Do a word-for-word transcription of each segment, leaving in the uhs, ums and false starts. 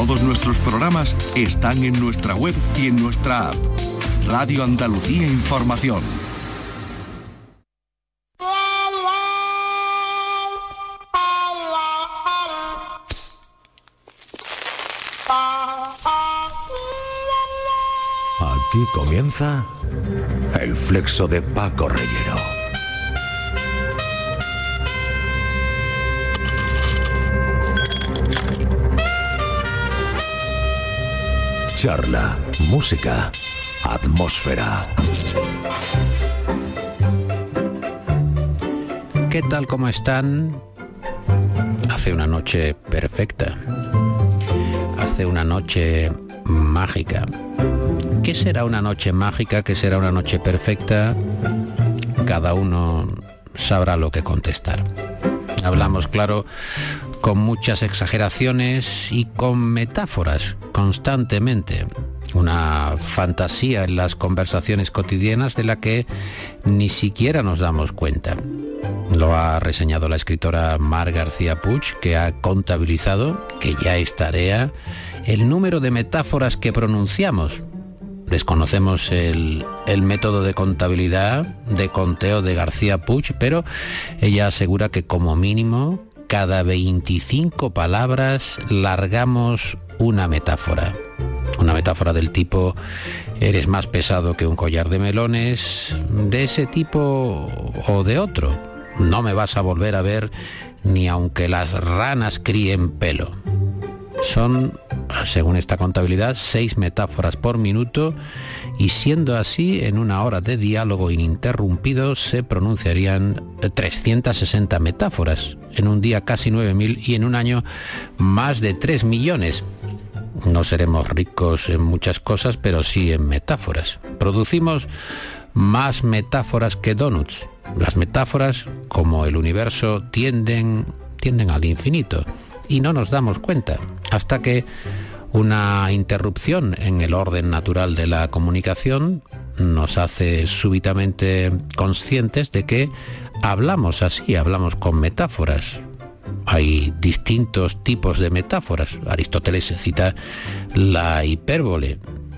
Todos nuestros programas están en nuestra web y en nuestra app. Radio Andalucía Información. Aquí comienza el flexo de Paco Reyero. Charla, música, atmósfera. ¿Qué tal? ¿Cómo están? Hace una noche perfecta. Hace una noche mágica. ¿Qué será una noche mágica? ¿Qué será una noche perfecta? Cada uno sabrá lo que contestar. Hablamos, claro, con muchas exageraciones y con metáforas constantemente. Una fantasía en las conversaciones cotidianas de la que ni siquiera nos damos cuenta. Lo ha reseñado la escritora Mar García Puig, que ha contabilizado, que ya es tarea, el número de metáforas que pronunciamos. Desconocemos el, el método de contabilidad, de conteo de García Puig, pero ella asegura que como mínimo cada veinticinco palabras largamos una metáfora. Una metáfora del tipo, eres más pesado que un collar de melones, de ese tipo o de otro. No me vas a volver a ver ni aunque las ranas críen pelo. Son, según esta contabilidad, seis metáforas por minuto y siendo así, en una hora de diálogo ininterrumpido se pronunciarían trescientas sesenta metáforas, en un día casi nueve mil y en un año más de tres millones. No seremos ricos en muchas cosas, pero sí en metáforas. Producimos más metáforas que donuts. Las metáforas, como el universo, tienden, tienden al infinito. Y no nos damos cuenta, hasta que una interrupción en el orden natural de la comunicación nos hace súbitamente conscientes de que hablamos así, hablamos con metáforas. Hay distintos tipos de metáforas. Aristóteles cita la hipérbole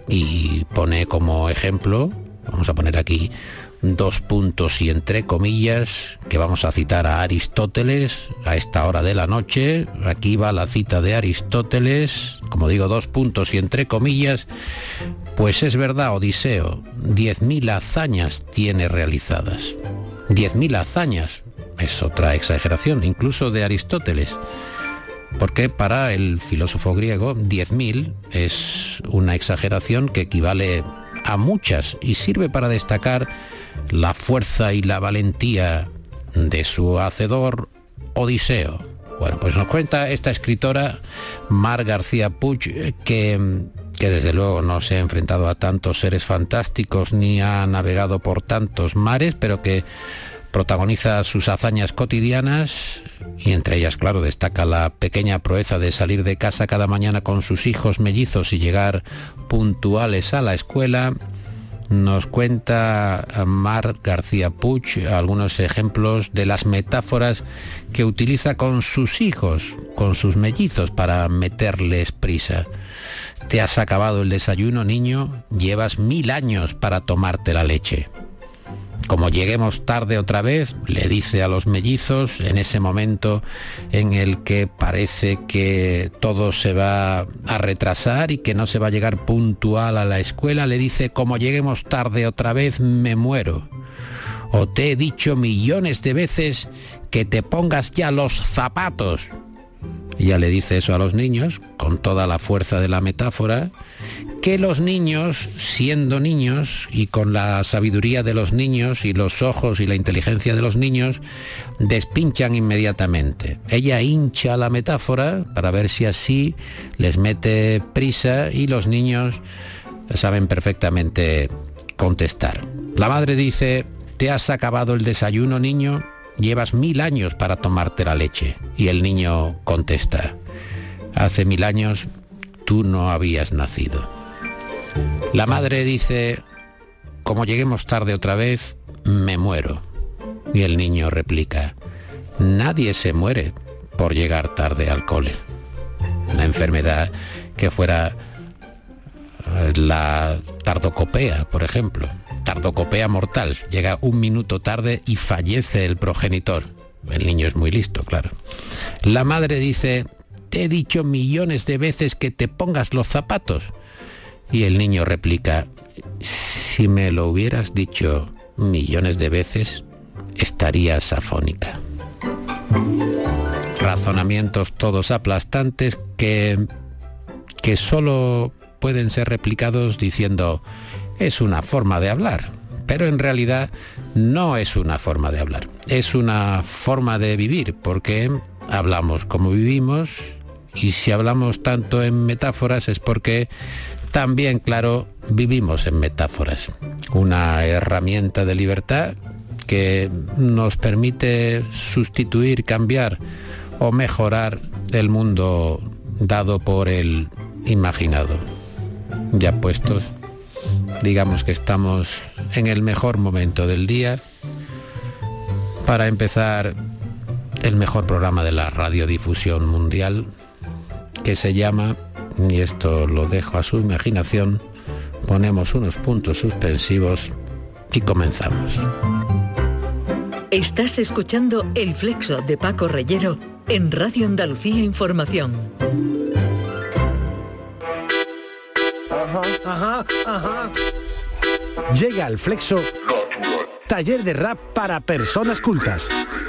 y pone como ejemplo, vamos a poner aquí dos puntos y entre comillas, que vamos a citar a Aristóteles a esta hora de la noche. Aquí va la cita de Aristóteles, como digo, dos puntos y entre comillas. Pues es verdad, Odiseo, diez mil hazañas tiene realizadas. Diez mil hazañas es otra exageración, incluso de Aristóteles, porque para el filósofo griego diez mil es una exageración que equivale a muchas y sirve para destacar la fuerza y la valentía de su hacedor Odiseo. Bueno, pues nos cuenta esta escritora Mar García Puig que, que desde luego no se ha enfrentado a tantos seres fantásticos ni ha navegado por tantos mares, pero que protagoniza sus hazañas cotidianas y entre ellas, claro, destaca la pequeña proeza de salir de casa cada mañana con sus hijos mellizos y llegar puntuales a la escuela. Nos cuenta Mar García Puig algunos ejemplos de las metáforas que utiliza con sus hijos, con sus mellizos, para meterles prisa. Te has acabado el desayuno, niño, llevas mil años para tomarte la leche. Como lleguemos tarde otra vez, le dice a los mellizos, en ese momento en el que parece que todo se va a retrasar y que no se va a llegar puntual a la escuela, le dice, como lleguemos tarde otra vez, me muero. O te he dicho millones de veces que te pongas ya los zapatos. Ella le dice eso a los niños, con toda la fuerza de la metáfora, que los niños, siendo niños y con la sabiduría de los niños y los ojos y la inteligencia de los niños, despinchan inmediatamente. Ella hincha la metáfora para ver si así les mete prisa y los niños saben perfectamente contestar. La madre dice, ¿te has acabado el desayuno, niño? Llevas mil años para tomarte la leche. Y el niño contesta, hace mil años tú no habías nacido. La madre dice, como lleguemos tarde otra vez, me muero. Y el niño replica, nadie se muere por llegar tarde al cole. una enfermedad que fuera la tardocopea, por ejemplo, tardocopea mortal, llega un minuto tarde y fallece el progenitor. El niño es muy listo, claro. La madre dice: te he dicho millones de veces que te pongas los zapatos. Y el niño replica: si me lo hubieras dicho millones de veces, estarías afónica. Razonamientos todos aplastantes que, que solo pueden ser replicados diciendo: es una forma de hablar. Pero en realidad no es una forma de hablar, es una forma de vivir, porque hablamos como vivimos, y si hablamos tanto en metáforas es porque también, claro, vivimos en metáforas. Una herramienta de libertad que nos permite sustituir, cambiar o mejorar el mundo dado por el imaginado. Ya puestos, digamos que estamos en el mejor momento del día para empezar el mejor programa de la radiodifusión mundial, que se llama, y esto lo dejo a su imaginación, ponemos unos puntos suspensivos y comenzamos. Estás escuchando El Flexo de Paco Reyero en Radio Andalucía Información. Ajá, ajá, ajá. Llega al Flexo, taller de rap para personas cultas.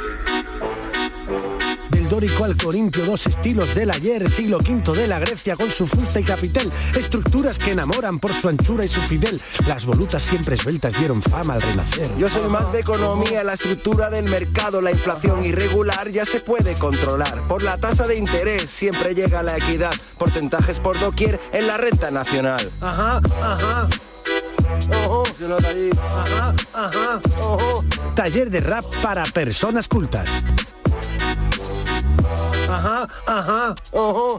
Del dórico al corintio, dos estilos del ayer, siglo quinto de la Grecia con su fusta y capitel, estructuras que enamoran por su anchura y su fidel. Las volutas siempre esbeltas dieron fama al renacer. Yo soy más de economía, la estructura del mercado, la inflación irregular ya se puede controlar. Por la tasa de interés siempre llega la equidad, porcentajes por doquier en la renta nacional. Ajá, ajá. Ojo, se nota ahí. Ajá, ajá. Ojo. Taller de rap para personas cultas. Ajá, ajá. Ojo.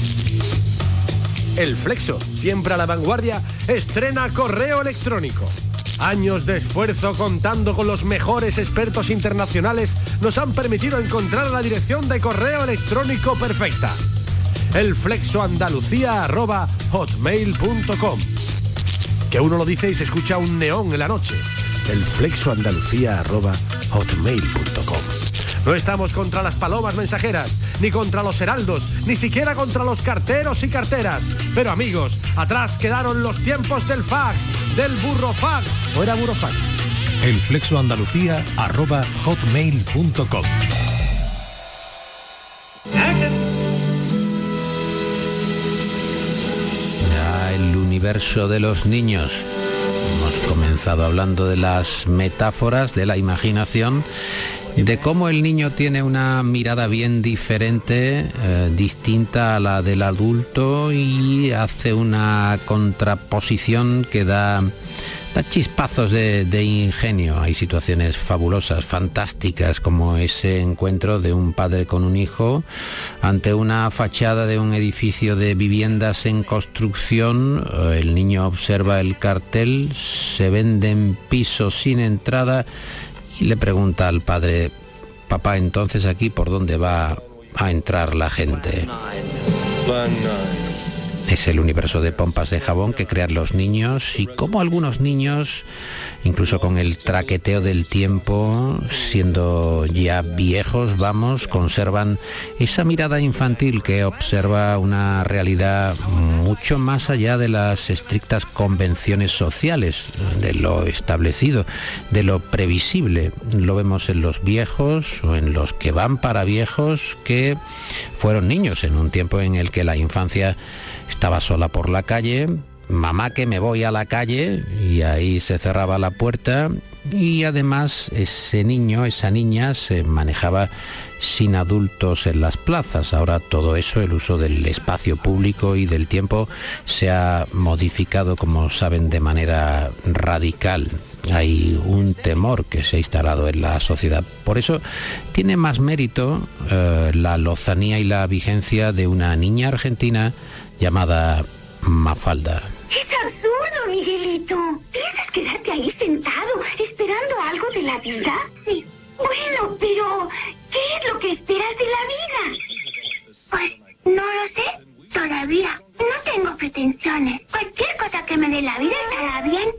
El Flexo, siempre a la vanguardia, estrena correo electrónico. Años de esfuerzo contando con los mejores expertos internacionales nos han permitido encontrar la dirección de correo electrónico perfecta. El flexo andalucía arroba hotmail punto com. Que uno lo dice y se escucha un neón en la noche. El flexo andalucía arroba hotmail punto com. No estamos contra las palomas mensajeras, ni contra los heraldos, ni siquiera contra los carteros y carteras. Pero amigos, atrás quedaron los tiempos del fax, del burrofax. ¿O era burofax? El flexo andalucía arroba hotmail punto com. Ya el universo de los niños. Hemos comenzado hablando de las metáforas, de la imaginación, de cómo el niño tiene una mirada bien diferente, eh, distinta a la del adulto, y hace una contraposición que da, da chispazos de, de ingenio. Hay situaciones fabulosas, fantásticas, como ese encuentro de un padre con un hijo ante una fachada de un edificio de viviendas en construcción. El niño observa el cartel: se venden pisos sin entrada, y le pregunta al padre: papá, entonces aquí por dónde va a entrar la gente. Es el universo de pompas de jabón que crean los niños, y cómo algunos niños, incluso con el traqueteo del tiempo, siendo ya viejos, vamos, conservan esa mirada infantil que observa una realidad mucho más allá de las estrictas convenciones sociales, de lo establecido, de lo previsible. Lo vemos en los viejos o en los que van para viejos, que fueron niños en un tiempo en el que la infancia estaba sola por la calle. Mamá, que me voy a la calle, y ahí se cerraba la puerta, y además ese niño, esa niña, se manejaba sin adultos en las plazas. Ahora todo eso, el uso del espacio público y del tiempo, se ha modificado, como saben, de manera radical. Hay un temor que se ha instalado en la sociedad. Por eso tiene más mérito eh, la lozanía y la vigencia de una niña argentina llamada Mafalda. Es absurdo, Miguelito. ¿Piensas quedarte ahí sentado esperando algo de la vida? Sí. Bueno, pero ¿qué es lo que esperas de la vida? Pues No lo sé, todavía. No tengo pretensiones. Cualquier cosa que me dé la vida estará bien.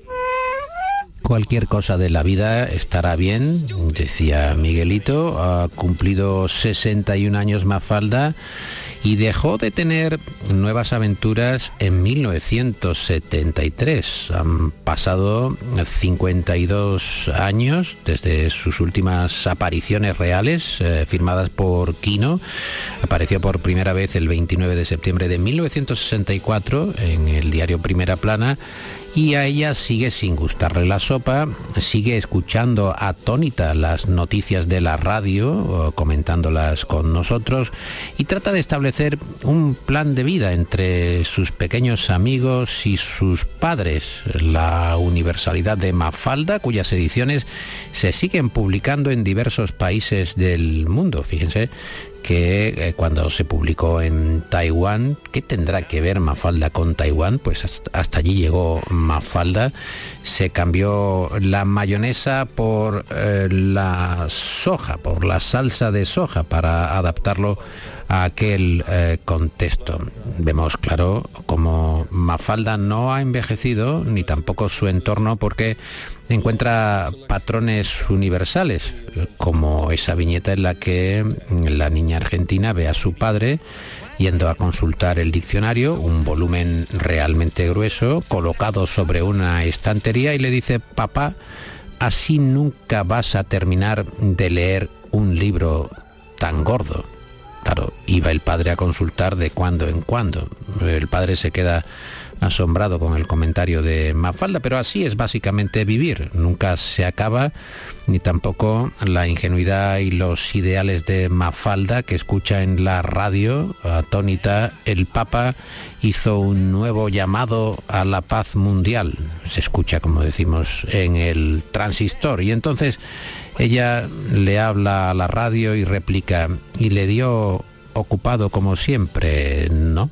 Cualquier cosa de la vida estará bien, decía Miguelito. Ha cumplido sesenta y un años Mafalda y dejó de tener nuevas aventuras en mil novecientos setenta y tres. Han pasado cincuenta y dos años desde sus últimas apariciones reales, eh, firmadas por Quino. Apareció por primera vez el veintinueve de septiembre de mil novecientos sesenta y cuatro en el diario Primera Plana. Y a ella sigue sin gustarle la sopa, sigue escuchando atónita las noticias de la radio, comentándolas con nosotros, y trata de establecer un plan de vida entre sus pequeños amigos y sus padres. La universalidad de Mafalda, cuyas ediciones se siguen publicando en diversos países del mundo. Fíjense que eh, cuando se publicó en Taiwán, ¿qué tendrá que ver Mafalda con Taiwán? Pues hasta, hasta allí llegó Mafalda. Se cambió la mayonesa por eh, la soja, por la salsa de soja, para adaptarlo a aquel eh, contexto. Vemos claro cómo Mafalda no ha envejecido, ni tampoco su entorno, porque encuentra patrones universales, como esa viñeta en la que la niña argentina ve a su padre yendo a consultar el diccionario, un volumen realmente grueso, colocado sobre una estantería, y le dice: papá, así nunca vas a terminar de leer un libro tan gordo. Claro, iba el padre a consultar de cuando en cuando. El padre se queda asombrado con el comentario de Mafalda, pero así es básicamente vivir. Nunca se acaba, ni tampoco la ingenuidad y los ideales de Mafalda, que escucha en la radio atónita: el Papa hizo un nuevo llamado a la paz mundial. Se escucha, como decimos, en el transistor. Y entonces ella le habla a la radio y replica: y le dio ocupado como siempre, ¿no?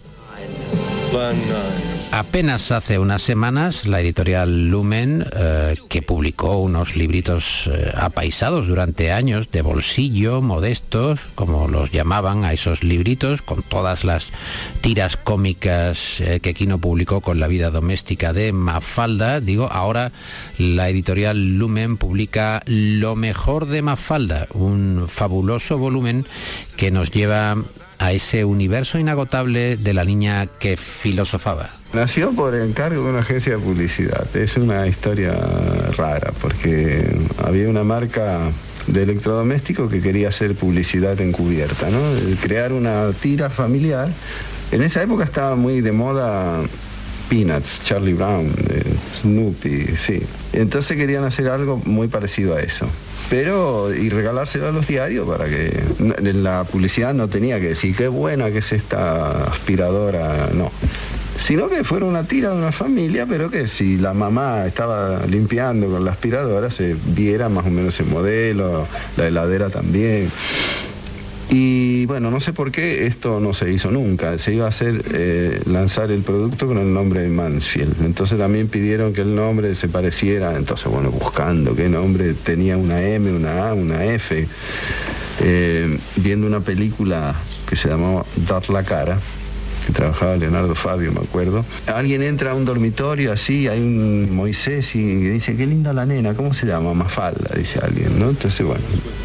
Apenas hace unas semanas la editorial Lumen, eh, que publicó unos libritos eh, apaisados durante años, de bolsillo, modestos, como los llamaban a esos libritos, con todas las tiras cómicas eh, que Quino publicó con la vida doméstica de Mafalda. Digo, ahora la editorial Lumen publica Lo mejor de Mafalda, un fabuloso volumen que nos lleva a ese universo inagotable de la niña que filosofaba. Nació por encargo de una agencia de publicidad. Es una historia rara porque había una marca de electrodoméstico que quería hacer publicidad encubierta, ¿no? Crear una tira familiar. En esa época estaba muy de moda Peanuts, Charlie Brown, eh, Snoopy, sí. Entonces querían hacer algo muy parecido a eso. Pero, y regalárselo a los diarios para que en la publicidad no tenía que decir qué buena que es esta aspiradora, no. Sino que fuera una tira de una familia, pero que si la mamá estaba limpiando con la aspiradora se viera más o menos el modelo, la heladera también. Y bueno, no sé por qué esto no se hizo nunca. Se iba a hacer eh, lanzar el producto con el nombre de Mansfield. Entonces también pidieron que el nombre se pareciera. Entonces, bueno, buscando qué nombre tenía una M, una A, una F. Eh, viendo una película que se llamaba Dar la cara, que trabajaba Leonardo Fabio, me acuerdo. Alguien entra a un dormitorio así, hay un Moisés y dice: qué linda la nena, ¿cómo se llama? Mafalda, dice alguien, ¿no? Entonces, bueno.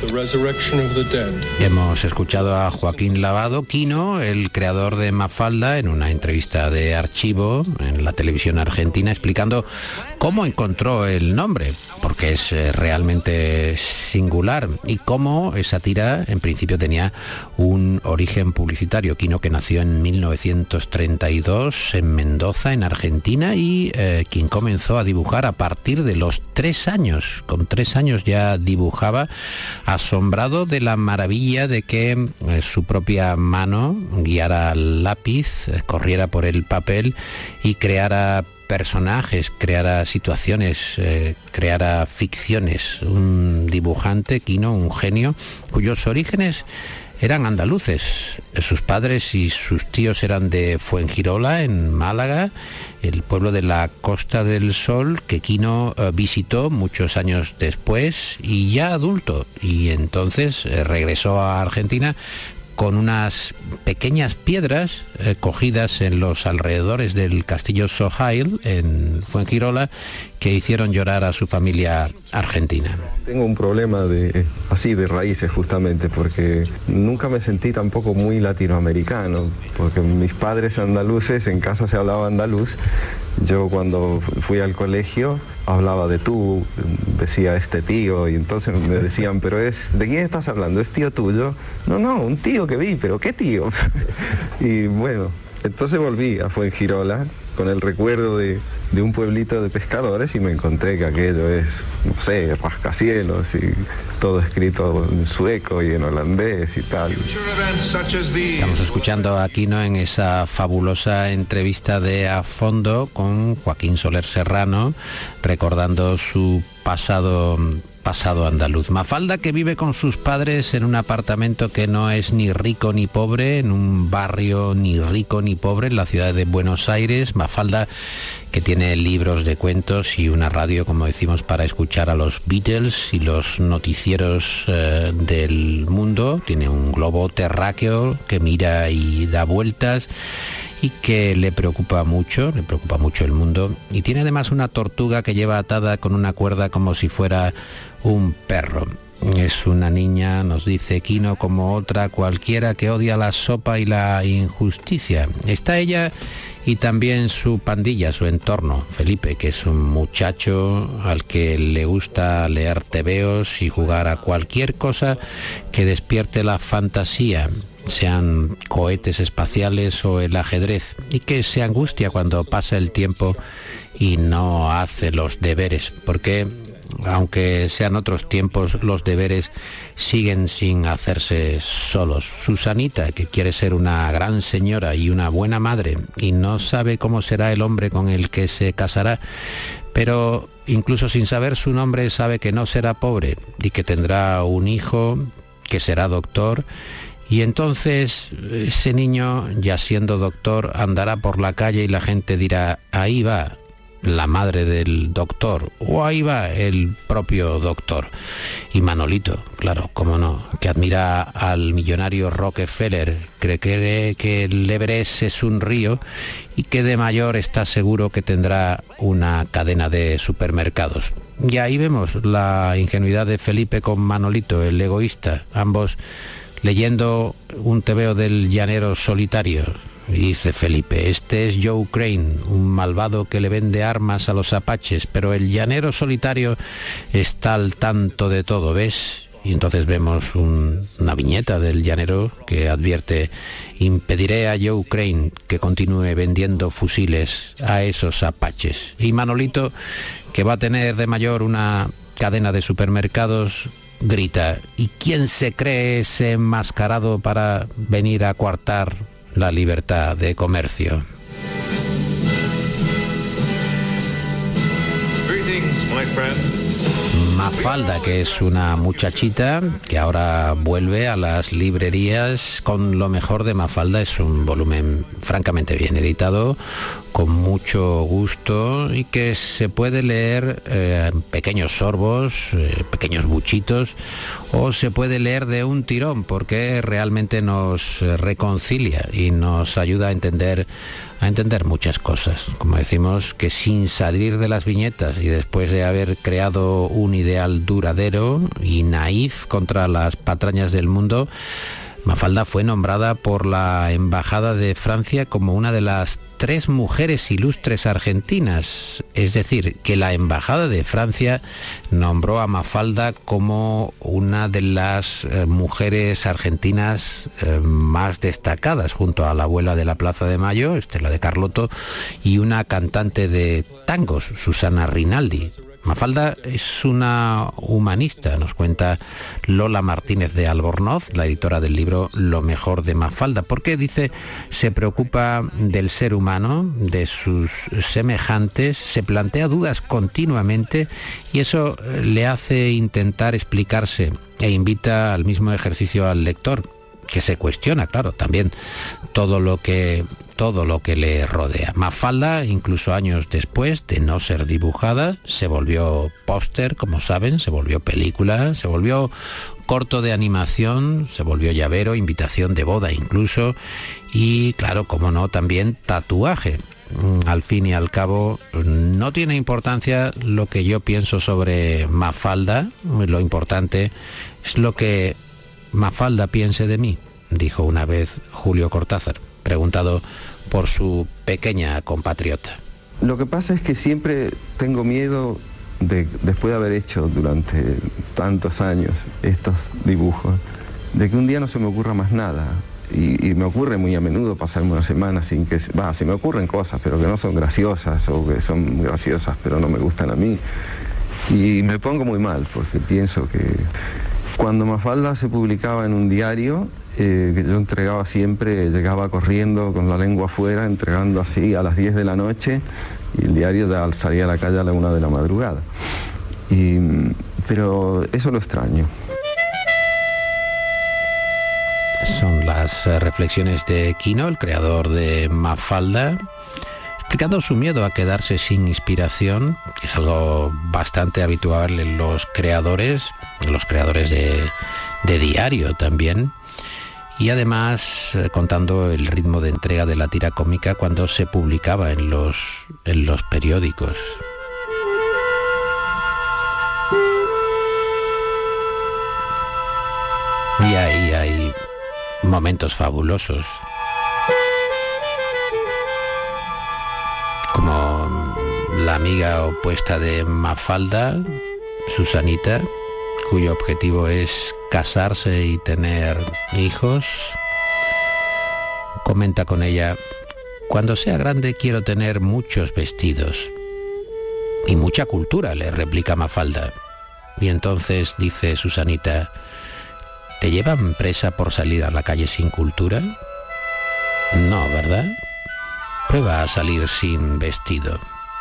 Hemos escuchado a Joaquín Lavado, Quino, el creador de Mafalda, en una entrevista de archivo en la televisión argentina, explicando cómo encontró el nombre, porque es eh, realmente singular, y cómo esa tira en principio tenía un origen publicitario. Quino, que nació en mil novecientos treinta y dos en Mendoza, en Argentina, y eh, quien comenzó a dibujar a partir de los tres años. Con tres años ya dibujaba, asombrado de la maravilla de que eh, su propia mano guiara el lápiz, eh, corriera por el papel y creara personajes, creara situaciones, eh, creara ficciones. Un dibujante, Quino, un genio, cuyos orígenes eran andaluces. Sus padres y sus tíos eran de Fuengirola, en Málaga, el pueblo de la Costa del Sol, que Quino eh, visitó muchos años después y ya adulto, y entonces eh, regresó a Argentina, con unas pequeñas piedras eh, cogidas en los alrededores del castillo Sohail en Fuengirola, que hicieron llorar a su familia argentina. Tengo un problema de así de raíces, justamente porque nunca me sentí tampoco muy latinoamericano, porque mis padres andaluces, en casa se hablaba andaluz. Yo cuando fui al colegio hablaba de tú, decía este tío, y entonces me decían, pero es, ¿de quién estás hablando? ¿Es tío tuyo? No, no, un tío que vi, pero ¿qué tío? Y bueno, entonces volví a Fuengirola con el recuerdo de, de un pueblito de pescadores y me encontré que aquello es, no sé, rascacielos y todo escrito en sueco y en holandés y tal. Estamos escuchando a Quino en esa fabulosa entrevista de A Fondo con Joaquín Soler Serrano, recordando su pasado pasado andaluz. Mafalda, que vive con sus padres en un apartamento que no es ni rico ni pobre, en un barrio ni rico ni pobre, en la ciudad de Buenos Aires. Mafalda, que tiene libros de cuentos y una radio, como decimos, para escuchar a los Beatles y los noticieros eh, del mundo. Tiene un globo terráqueo que mira y da vueltas y que le preocupa mucho, le preocupa mucho el mundo. Y tiene además una tortuga que lleva atada con una cuerda como si fuera un perro. Es una niña, nos dice Quino, como otra cualquiera, que odia la sopa y la injusticia. Está ella y también su pandilla, su entorno, Felipe, que es un muchacho al que le gusta leer tebeos y jugar a cualquier cosa que despierte la fantasía, sean cohetes espaciales o el ajedrez, y que se angustia cuando pasa el tiempo y no hace los deberes, porque aunque sean otros tiempos, los deberes siguen sin hacerse solos. Susanita, que quiere ser una gran señora y una buena madre, y no sabe cómo será el hombre con el que se casará, pero incluso sin saber su nombre sabe que no será pobre y que tendrá un hijo que será doctor. Y entonces ese niño, ya siendo doctor, andará por la calle y la gente dirá, ahí va la madre del doctor, o ahí va el propio doctor. Y Manolito, claro, cómo no, que admira al millonario Rockefeller, cree, cree que el Everest es un río y que de mayor está seguro que tendrá una cadena de supermercados. Y ahí vemos la ingenuidad de Felipe con Manolito, el egoísta, ambos leyendo un tebeo del llanero solitario. Y dice Felipe, este es Joe Crane, un malvado que le vende armas a los apaches, pero el llanero solitario está al tanto de todo, ¿ves? Y entonces vemos un, una viñeta del llanero que advierte, impediré a Joe Crane que continúe vendiendo fusiles a esos apaches. Y Manolito, que va a tener de mayor una cadena de supermercados, grita, ¿y quién se cree ese enmascarado para venir a coartar la libertad de comercio? Mafalda, que es una muchachita que ahora vuelve a las librerías con lo mejor de Mafalda. Es un volumen francamente bien editado, con mucho gusto, y que se puede leer eh, en pequeños sorbos, eh, pequeños buchitos, o se puede leer de un tirón, porque realmente nos reconcilia y nos ayuda a entender a entender muchas cosas. Como decimos, que sin salir de las viñetas y después de haber creado un ideal duradero y naif contra las patrañas del mundo, Mafalda fue nombrada por la Embajada de Francia como una de las tres mujeres ilustres argentinas. Es decir, que la Embajada de Francia nombró a Mafalda como una de las eh, mujeres argentinas eh, más destacadas, junto a la abuela de la Plaza de Mayo, Estela de Carlotto, y una cantante de tangos, Susana Rinaldi. Mafalda es una humanista, nos cuenta Lola Martínez de Albornoz, la editora del libro Lo mejor de Mafalda, porque dice, se preocupa del ser humano, de sus semejantes, se plantea dudas continuamente y eso le hace intentar explicarse e invita al mismo ejercicio al lector, que se cuestiona, claro, también todo lo que todo lo que le rodea. Mafalda, incluso años después de no ser dibujada, se volvió póster, como saben, se volvió película, se volvió corto de animación, se volvió llavero, invitación de boda incluso, y claro, como no, también tatuaje. Al fin y al cabo, no tiene importancia lo que yo pienso sobre Mafalda, lo importante es lo que Mafalda piense de mí, dijo una vez Julio Cortázar, preguntado por su pequeña compatriota. Lo que pasa es que siempre tengo miedo de, después de haber hecho durante tantos años estos dibujos, de que un día no se me ocurra más nada. Y, y me ocurre muy a menudo pasarme una semana sin que... Va, se me ocurren cosas, pero que no son graciosas, o que son graciosas pero no me gustan a mí. Y me pongo muy mal, porque pienso que cuando Mafalda se publicaba en un diario, eh, que yo entregaba siempre, llegaba corriendo con la lengua afuera, entregando así a las diez de la noche, y el diario ya salía a la calle a la una de la madrugada. Y, pero eso lo extraño. Son las eh, reflexiones de Quino, el creador de Mafalda, explicando su miedo a quedarse sin inspiración, que es algo bastante habitual en los creadores, en los creadores de, de diario también, y además eh, contando el ritmo de entrega de la tira cómica cuando se publicaba en los, en los periódicos. Y ahí hay momentos fabulosos, como la amiga opuesta de Mafalda, Susanita, cuyo objetivo es casarse y tener hijos. Comenta con ella: cuando sea grande quiero tener muchos vestidos. Y mucha cultura, le replica Mafalda. Y entonces dice Susanita: ¿te llevan presa por salir a la calle sin cultura? No, ¿verdad? Prueba a salir sin vestido.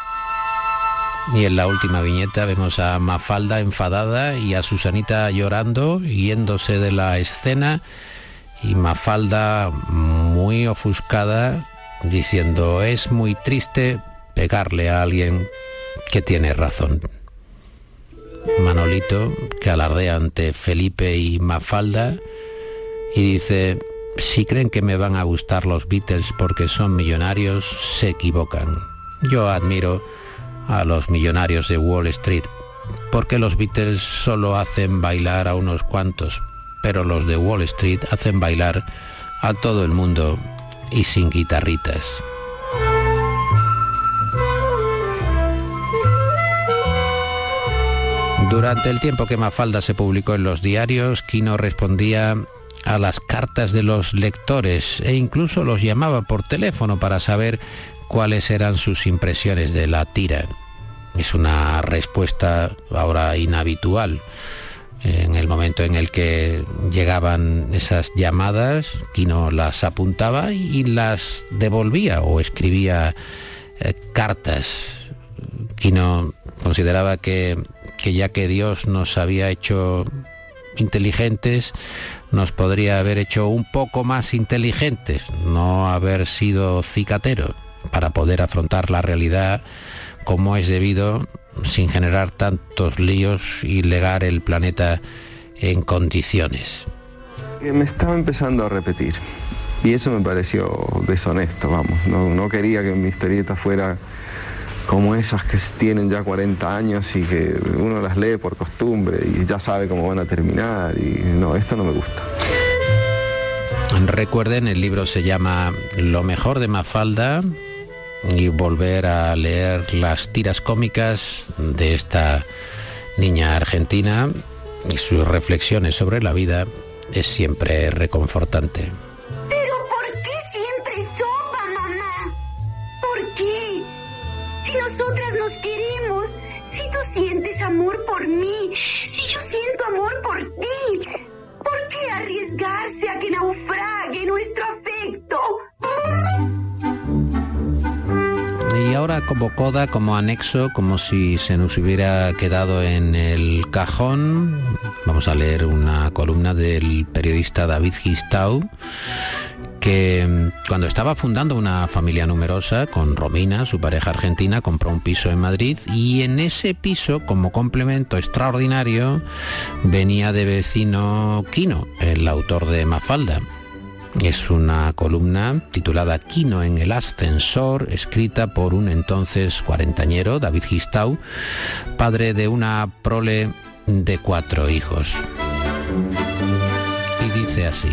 Y en la última viñeta vemos a Mafalda enfadada y a Susanita llorando, yéndose de la escena, y Mafalda muy ofuscada, diciendo: es muy triste pegarle a alguien que tiene razón. Manolito, que alardea ante Felipe y Mafalda y dice: si creen que me van a gustar los Beatles porque son millonarios, se equivocan. Yo admiro a los millonarios de Wall Street, porque los Beatles solo hacen bailar a unos cuantos, pero los de Wall Street hacen bailar a todo el mundo y sin guitarritas. Durante el tiempo que Mafalda se publicó en los diarios, Quino respondía a las cartas de los lectores e incluso los llamaba por teléfono para saber cuáles eran sus impresiones de la tira. Es una respuesta ahora inhabitual. En el momento en el que llegaban esas llamadas, Quino las apuntaba y las devolvía o escribía eh, cartas. Quino consideraba que que ya que Dios nos había hecho inteligentes, nos podría haber hecho un poco más inteligentes, no haber sido cicatero, para poder afrontar la realidad como es debido, sin generar tantos líos y legar el planeta en condiciones. Me estaba empezando a repetir, y eso me pareció deshonesto, vamos, no, no quería que mi historieta fuera como esas que tienen ya cuarenta años y que uno las lee por costumbre y ya sabe cómo van a terminar, y no, esto no me gusta. Recuerden, el libro se llama Lo mejor de Mafalda, y volver a leer las tiras cómicas de esta niña argentina y sus reflexiones sobre la vida es siempre reconfortante. ¿Pero por qué siempre sopa, mamá? ¿Por qué? Si nosotras nos queremos, si tú sientes amor por mí, si yo siento amor por ti, ¿por qué arriesgarse a que naufrague nuestro afecto? Y ahora como coda, como anexo, como si se nos hubiera quedado en el cajón, vamos vamos a leer una columna del periodista David Gistau, que cuando estaba fundando una familia numerosa con Romina, su pareja argentina, compró un piso en Madrid, y en ese piso, como complemento extraordinario, venía de vecino Quino, el autor de Mafalda. Es una columna titulada Quino en el ascensor, escrita por un entonces cuarentañero, David Gistau, padre de una prole de cuatro hijos. Y dice así: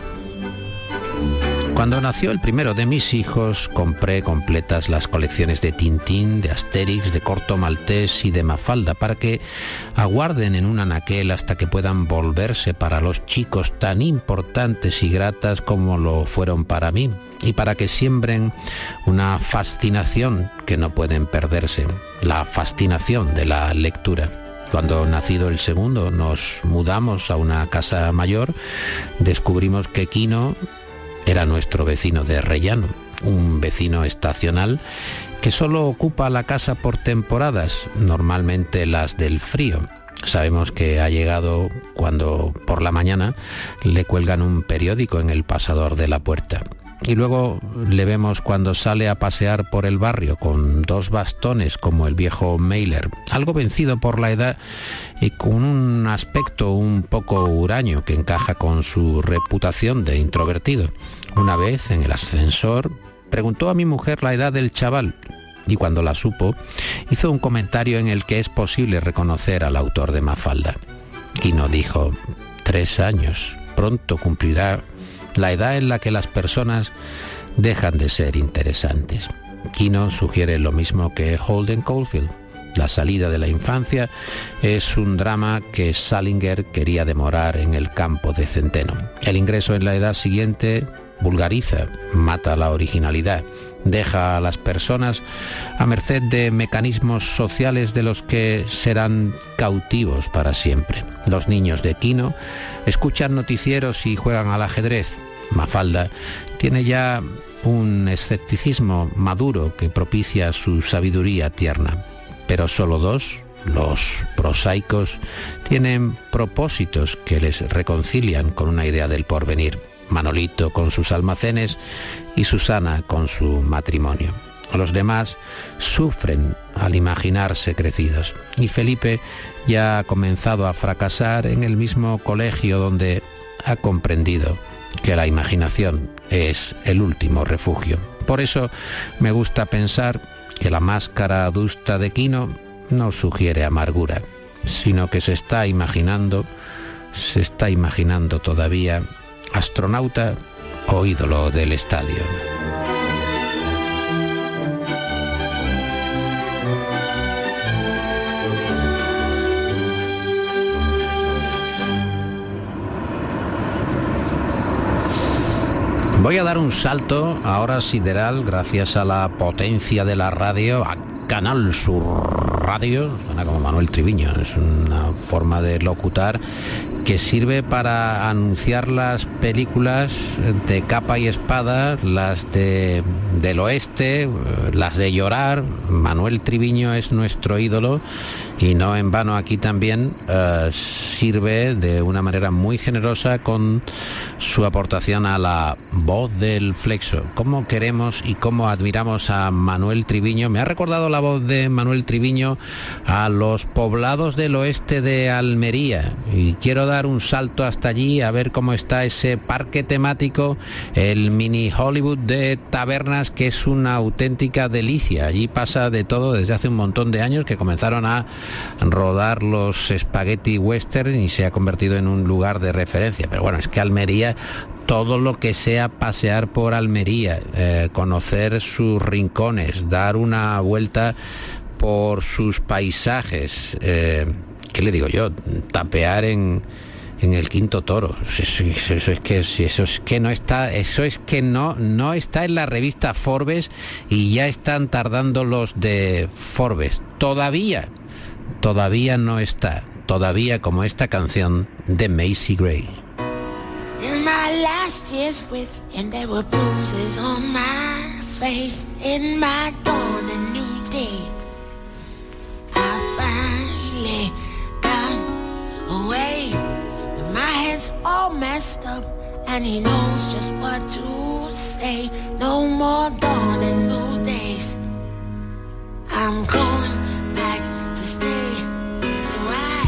cuando nació el primero de mis hijos, compré completas las colecciones de Tintín, de Asterix, de Corto Maltés y de Mafalda para que aguarden en un anaquel hasta que puedan volverse para los chicos tan importantes y gratas como lo fueron para mí, y para que siembren una fascinación que no pueden perderse, la fascinación de la lectura. Cuando nacido el segundo nos mudamos a una casa mayor, descubrimos que Quino era nuestro vecino de rellano, un vecino estacional que solo ocupa la casa por temporadas, normalmente las del frío. Sabemos que ha llegado cuando por la mañana le cuelgan un periódico en el pasador de la puerta. Y luego le vemos cuando sale a pasear por el barrio con dos bastones como el viejo Mailer, algo vencido por la edad y con un aspecto un poco huraño que encaja con su reputación de introvertido. Una vez en el ascensor preguntó a mi mujer la edad del chaval, y cuando la supo hizo un comentario en el que es posible reconocer al autor de Mafalda. Quino dijo: tres años, pronto cumplirá la edad en la que las personas dejan de ser interesantes. Quino sugiere lo mismo que Holden Caulfield. La salida de la infancia es un drama que Salinger quería demorar en el campo de Centeno. El ingreso en la edad siguiente vulgariza, mata la originalidad, deja a las personas a merced de mecanismos sociales de los que serán cautivos para siempre. Los niños de Quino escuchan noticieros y juegan al ajedrez. Mafalda tiene ya un escepticismo maduro que propicia su sabiduría tierna. Pero solo dos, los prosaicos, tienen propósitos que les reconcilian con una idea del porvenir. Manolito con sus almacenes y Susana con su matrimonio. Los demás sufren al imaginarse crecidos, y Felipe ya ha comenzado a fracasar en el mismo colegio donde ha comprendido que la imaginación es el último refugio. Por eso me gusta pensar que la máscara adusta de Quino no sugiere amargura, sino que se está imaginando, se está imaginando todavía astronauta o ídolo del estadio. Voy a dar un salto ahora sideral gracias a la potencia de la radio, a Canal Sur Radio. Suena como Manuel Triviño, es una forma de locutar que sirve para anunciar las películas de capa y espada, las de, del oeste, las de llorar. Manuel Triviño es nuestro ídolo, y no en vano aquí también uh, sirve de una manera muy generosa con su aportación a la voz del Flexo. Cómo queremos y cómo admiramos a Manuel Triviño. Me ha recordado la voz de Manuel Triviño a los poblados del oeste de Almería, y quiero dar un salto hasta allí a ver cómo está ese parque temático, el mini Hollywood de Tabernas, que es una auténtica delicia. Allí pasa de todo desde hace un montón de años que comenzaron a rodar los spaghetti western y se ha convertido en un lugar de referencia. Pero bueno, es que Almería, todo lo que sea pasear por Almería, eh, conocer sus rincones, dar una vuelta por sus paisajes, eh, ¿qué le digo yo? Tapear en, en el Quinto Toro. Eso, eso es que eso es que no está, eso es que no no está en la revista Forbes, y ya están tardando los de Forbes. Todavía, todavía no está. Todavía, como esta canción de Macy Gray. In my last years with him, there were bruises on my face. In my dawn, a new day, I finally got away. all messed up, and he knows just what to say. No more dawn and new days. I'm going back to stay. So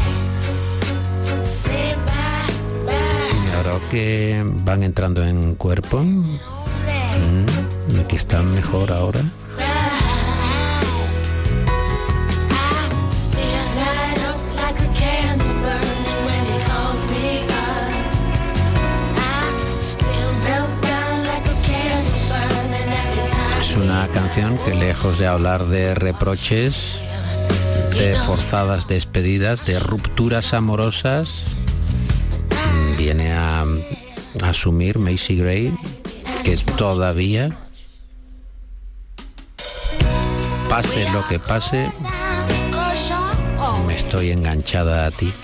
I say bye, bye. Y ahora que van entrando en cuerpo, mm, que están mejor ahora. Una canción que, lejos de hablar de reproches, de forzadas despedidas, de rupturas amorosas, viene a, a asumir Macy Gray que todavía, pase lo que pase, me estoy enganchada a ti.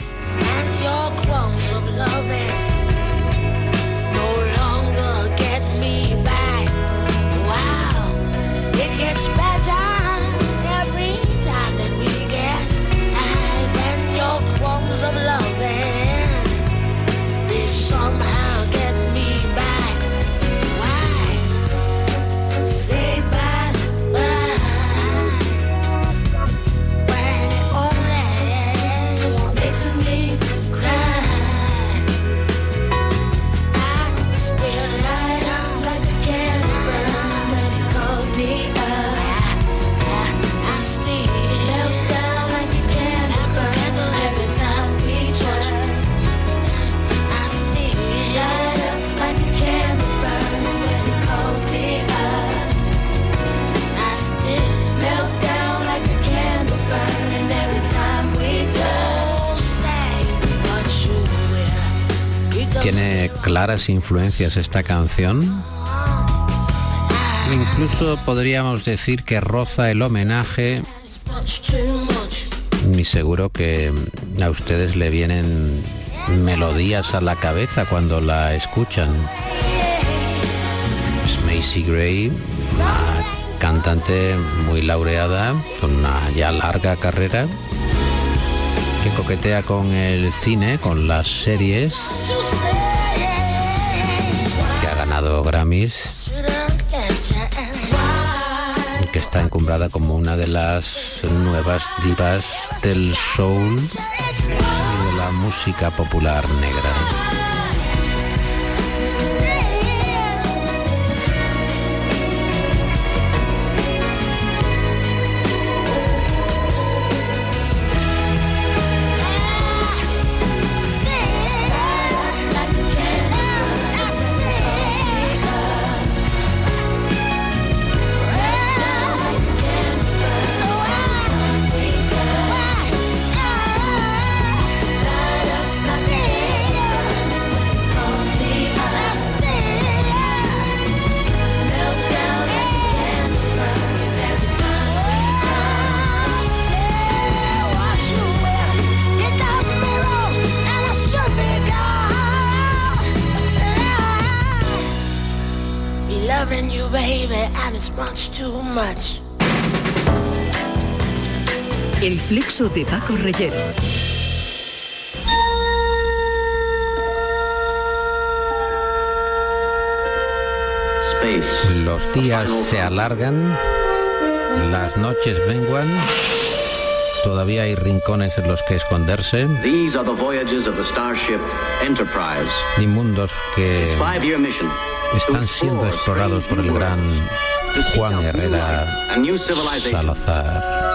Tiene claras influencias esta canción. Incluso podríamos decir que roza el homenaje. Y seguro que a ustedes le vienen melodías a la cabeza cuando la escuchan. Es Macy Gray, una cantante muy laureada, con una ya larga carrera, que coquetea con el cine, con las series, que ha ganado Grammys, y que está encumbrada como una de las nuevas divas del soul y de la música popular negra. El flexo de Paco Reyero. Los días se alargan, las noches menguan, todavía hay rincones en los que esconderse, y mundos que están siendo explorados por el gran Juan Herrera Salazar,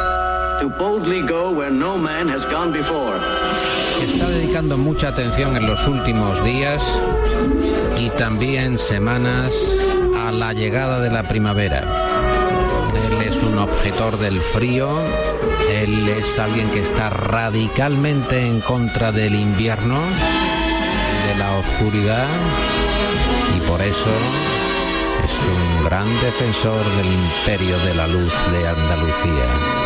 que está dedicando mucha atención en los últimos días y también semanas a la llegada de la primavera. Él es un objetor del frío, él es alguien que está radicalmente en contra del invierno, de la oscuridad, y por eso es un gran defensor del imperio de la luz de Andalucía.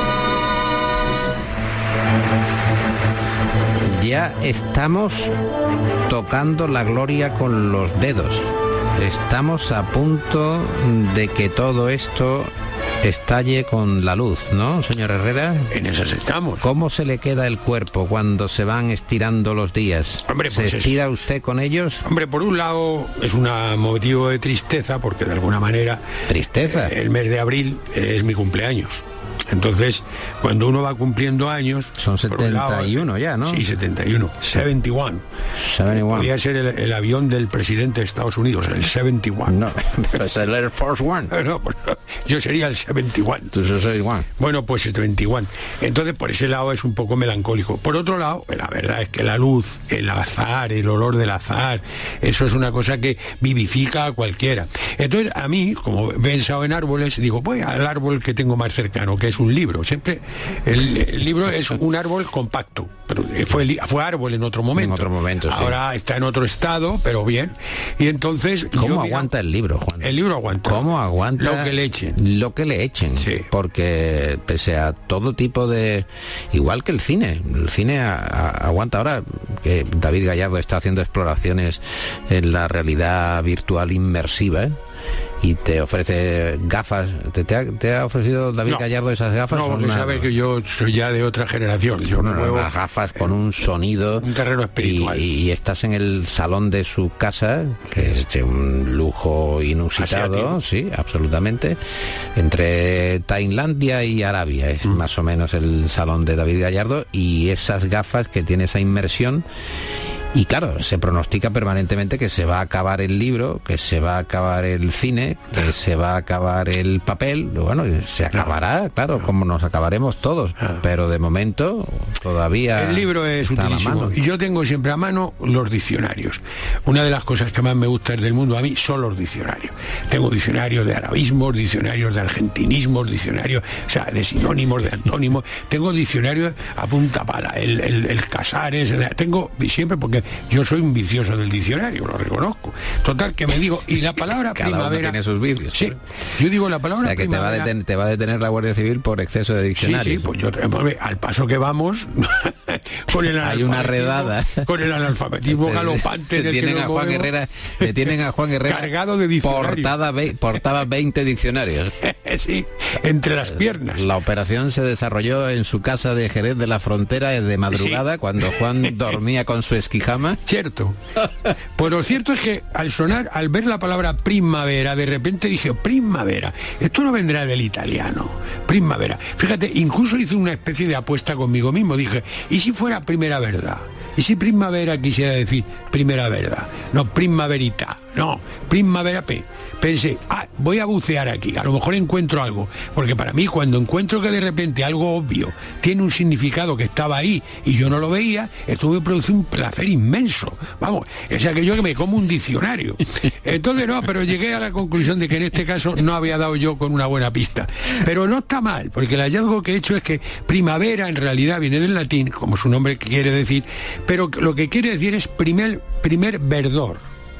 Ya estamos tocando la gloria con los dedos. Estamos a punto de que todo esto estalle con la luz, ¿no, señor Herrera? En esas estamos. ¿Cómo se le queda el cuerpo cuando se van estirando los días? Hombre, ¿Se pues estira es... usted con ellos? Hombre, por un lado es un motivo de tristeza, porque de alguna manera... ¿Tristeza? Eh, el mes de abril eh, es mi cumpleaños. Entonces, cuando uno va cumpliendo años... Son setenta y uno lado, ya, ¿no? Sí, setenta y uno. setenta y uno. setenta y uno. Podría ser el, el avión del presidente de Estados Unidos, el setenta y uno. No, pero es el Air Force One. No, pues, yo sería el setenta y uno. Tú sos el One. Bueno, pues el setenta y uno. Entonces, por ese lado es un poco melancólico. Por otro lado, la verdad es que la luz, el azahar, el olor del azahar, eso es una cosa que vivifica a cualquiera. Entonces, a mí, como he pensado en árboles, digo, voy al árbol que tengo más cercano, que es un libro. Siempre el, el libro es un árbol compacto, pero fue, fue árbol en otro momento. En otro momento, sí. Ahora está en otro estado, pero bien. Y entonces... ¿Cómo yo, aguanta mira, el libro, Juan? El libro aguanta. ¿Cómo aguanta? Lo que le echen. Lo que le echen. Sí. Porque pese a todo tipo de... Igual que el cine. El cine a, a, aguanta ahora, que David Gallardo está haciendo exploraciones en la realidad virtual inmersiva, ¿eh? Y te ofrece gafas. ¿Te, te, ha, te ha ofrecido David no, Gallardo esas gafas? No, porque una... sabe que yo soy ya de otra generación. Yo no, me muevo unas gafas con un sonido, un terreno espiritual. Y, y estás en el salón de su casa, que es de un lujo inusitado, sí, absolutamente, entre Tailandia y Arabia, es mm. más o menos el salón de David Gallardo, y esas gafas que tiene esa inmersión. Y claro, se pronostica permanentemente que se va a acabar el libro, que se va a acabar el cine, que se va a acabar el papel. Bueno, se acabará, claro, como nos acabaremos todos. Pero de momento todavía el libro es utilísimo. Y yo tengo siempre a mano los diccionarios. Una de las cosas que más me gusta del mundo a mí son los diccionarios. Tengo diccionarios de arabismos, diccionarios de argentinismos, diccionarios, o sea, de sinónimos, de antónimos. Tengo diccionarios a punta pala. El, el, el Casares, el, tengo siempre porque yo soy un vicioso del diccionario, lo reconozco. Total, que me digo, y la palabra Cada primavera... uno tiene sus vicios. Sí, yo digo la palabra o sea, que primavera... te va, a detener, te va a detener la Guardia Civil por exceso de diccionarios. Sí, sí, pues yo, al paso que vamos, con el hay una redada. Con el analfabetismo galopante en el tienen que a Juan Herrera, le tienen a Juan Herrera cargado de diccionarios. Portada, ve, portaba veinte diccionarios. Sí, entre las piernas. La operación se desarrolló en su casa de Jerez de la Frontera de madrugada, sí. cuando Juan dormía con su esquijama. Cierto. Pues lo cierto es que al sonar, al ver la palabra primavera, de repente dije, primavera, esto no vendrá del italiano, primavera. Fíjate, incluso hice una especie de apuesta conmigo mismo, dije, ¿y si fuera primera verdad? ¿Y si primavera quisiera decir primera verdad? No, primaverita, no, primavera P. Pensé, ah, voy a bucear aquí, a lo mejor encuentro algo, porque para mí cuando encuentro que de repente algo obvio tiene un significado que estaba ahí y yo no lo veía, esto me produce un placer inmenso. Vamos, es aquello que me como un diccionario. Entonces no, pero llegué a la conclusión de que en este caso no había dado yo con una buena pista. Pero no está mal, porque el hallazgo que he hecho es que primavera en realidad viene del latín, como su nombre quiere decir, pero lo que quiere decir es primer, primer verdor,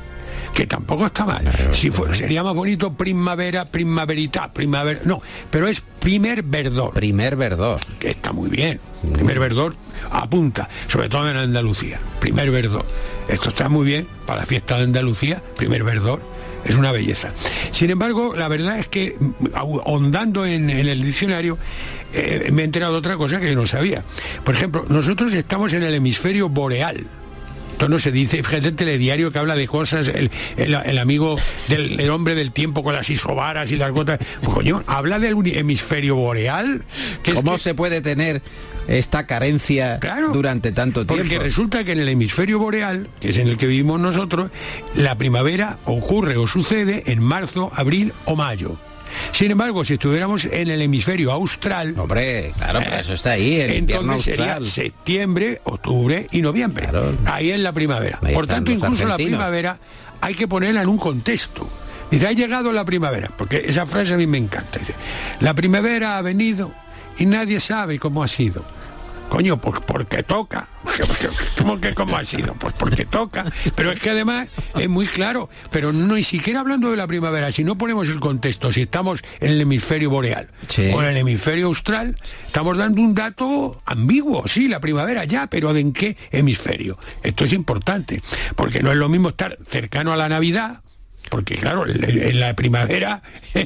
que tampoco está mal. Si fuera, sería más bonito primavera, primaverita, primavera, no, pero es primer verdor. Primer verdor. Que está muy bien. Primer verdor apunta, sobre todo en Andalucía. Primer verdor. Esto está muy bien para la fiesta de Andalucía, primer verdor. Es una belleza. Sin embargo, la verdad es que ahondando en, en el diccionario eh, me he enterado de otra cosa que no sabía. Por ejemplo, nosotros estamos en el hemisferio boreal. Esto no se dice, fíjate el telediario que habla de cosas, el, el, el amigo del el hombre del tiempo con las isobaras y las gotas. Pues coño, habla del hemisferio boreal. Que ¿Cómo es que... se puede tener esta carencia claro, durante tanto tiempo? Porque resulta que en el hemisferio boreal, que es en el que vivimos nosotros, la primavera ocurre o sucede en marzo, abril o mayo. Sin embargo, si estuviéramos en el hemisferio austral... Hombre, claro, eh, pero eso está ahí, el invierno entonces austral. Sería septiembre, octubre y noviembre. Claro. Ahí es la primavera. Ahí Por tanto, incluso argentinos. La primavera hay que ponerla en un contexto. Dice, ha llegado la primavera, porque esa frase a mí me encanta. Dice, la primavera ha venido y nadie sabe cómo ha sido. Coño, pues porque toca. ¿Cómo que cómo ha sido? Pues porque toca. Pero es que además es muy claro. Pero no ni siquiera hablando de la primavera, si no ponemos el contexto, si estamos en el hemisferio boreal sí. o en el hemisferio austral, estamos dando un dato ambiguo. Sí, la primavera ya, pero ¿en qué hemisferio? Esto es importante, porque no es lo mismo estar cercano a la Navidad porque claro, en la primavera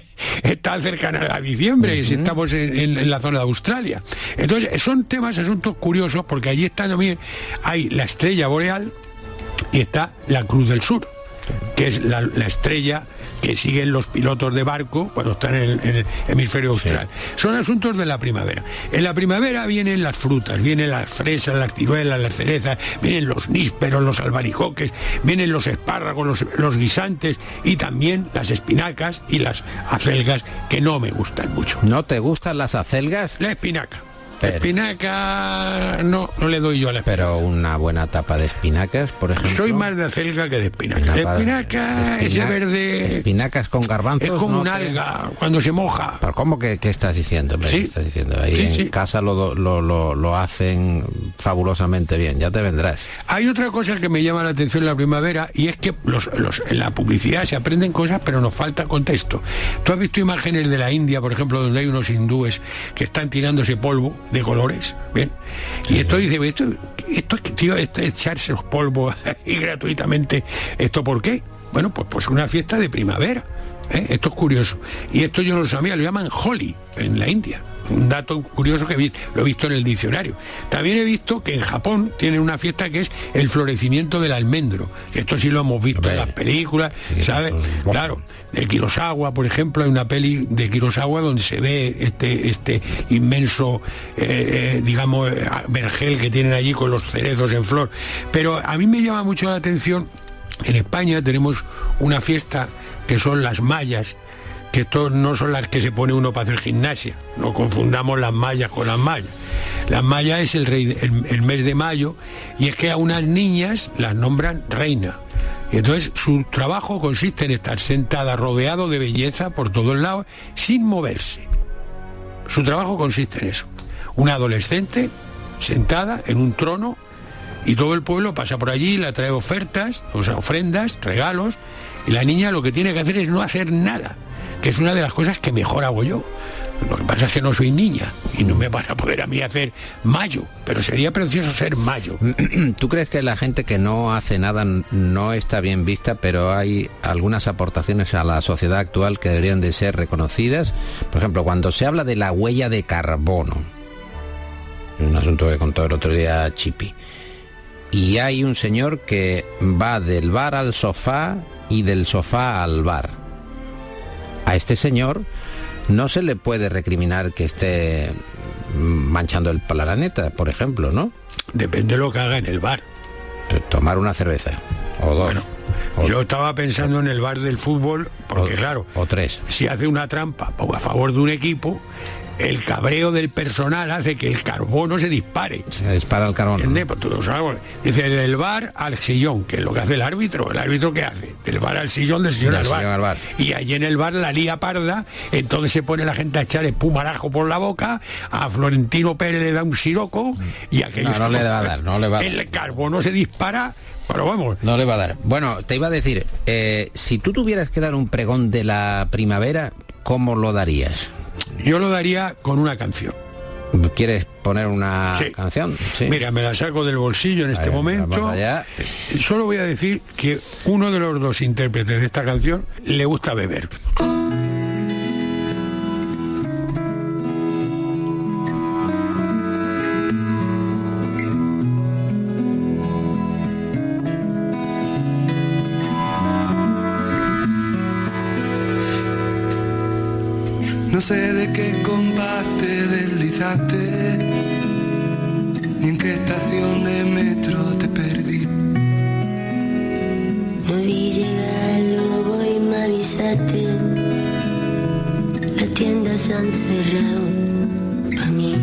está cercana a diciembre, uh-huh. si estamos en, en, en la zona de Australia. Entonces, son temas, asuntos curiosos, porque allí está también, hay la estrella boreal y está la Cruz del Sur, que es la, la estrella que siguen los pilotos de barco cuando están en el, en el hemisferio austral. Sí. Son asuntos de la primavera. En la primavera vienen las frutas, vienen las fresas, las ciruelas, las cerezas, vienen los nísperos, los albaricoques, vienen los espárragos, los, los guisantes y también las espinacas y las acelgas, que no me gustan mucho. ¿No te gustan las acelgas? La espinaca. Pero, espinaca no, no le doy yo a la espinaca. Pero una buena tapa de espinacas, por ejemplo. Soy más de acelga que de espinaca. La espinaca, ese verde. Espinacas con garbanzos. Es como ¿no? un alga cuando se moja. ¿Pero cómo que qué estás diciendo? ¿Sí? ¿Qué estás diciendo? Ahí sí, en sí. casa lo, lo, lo, lo hacen fabulosamente bien, ya te vendrás. Hay otra cosa que me llama la atención en la primavera, y es que los, los, en la publicidad se aprenden cosas, pero nos falta contexto. ¿Tú has visto imágenes de la India, por ejemplo, donde hay unos hindúes que están tirándose polvo de colores? Bien. Y esto dice, esto, esto, tío, esto es echarse los polvos y gratuitamente. ¿Esto por qué? Bueno, pues pues una fiesta de primavera. ¿eh? Esto es curioso. Y esto yo no lo sabía, lo llaman Holi en la India. Un dato curioso que vi, lo he visto en el diccionario. También he visto que en Japón tienen una fiesta que es el florecimiento del almendro. Esto sí lo hemos visto Hombre, en las películas, sí, ¿sabes? Pues, claro, de Kurosawa, por ejemplo, hay una peli de Kurosawa donde se ve este, este inmenso, eh, eh, digamos, vergel que tienen allí con los cerezos en flor. Pero a mí me llama mucho la atención, en España tenemos una fiesta que son las mallas, que esto no son las que se pone uno para hacer gimnasia, no confundamos las mallas con las mallas. Las mallas es el, rey, el, el mes de mayo, y es que a unas niñas las nombran reina. Y entonces su trabajo consiste en estar sentada rodeado de belleza por todos lados, sin moverse. Su trabajo consiste en eso. Una adolescente sentada en un trono, y todo el pueblo pasa por allí, le trae ofertas, o sea, ofrendas, regalos, y la niña lo que tiene que hacer es no hacer nada, que es una de las cosas que mejor hago yo. Lo que pasa es que no soy niña y no me van a poder a mí hacer mayo, pero sería precioso ser mayo. ¿Tú crees que la gente que no hace nada no está bien vista, pero hay algunas aportaciones a la sociedad actual que deberían de ser reconocidas? Por ejemplo, cuando se habla de la huella de carbono, un asunto que contó el otro día Chipi, y hay un señor que va del bar al sofá y del sofá al bar. A este señor no se le puede recriminar que esté manchando el planeta, por ejemplo, ¿no? Depende de lo que haga en el bar. Tomar una cerveza, o dos. Bueno, o, yo estaba pensando en el bar del fútbol, porque o, claro, o tres. Si hace una trampa a favor de un equipo, el cabreo del personal hace que el carbono se dispare. Se dispara el carbono. ¿no? Pues tú sabes, dice, del bar al sillón, que es lo que hace el árbitro. ¿El árbitro qué hace? Del bar al sillón, del sillón, al, bar. al bar. Y allí en el bar la lía parda, entonces se pone la gente a echar espumarajo por la boca, a Florentino Pérez le da un siroco, y aquello... No, no le va a dar, no le va a dar. El carbono se dispara... Pero vamos. No le va a dar. Bueno, te iba a decir, eh, si tú tuvieras que dar un pregón de la primavera, ¿cómo lo darías? Yo lo daría con una canción. ¿Quieres poner una sí. canción? Sí. Mira, me la saco del bolsillo en este Ahí, momento. Solo voy a decir que uno de los dos intérpretes de esta canción le gusta beber. No sé de qué compás te deslizaste, ni en qué estación de metro te perdí. No vi llegar el lobo y me avisaste, las tiendas se han cerrado pa' mí.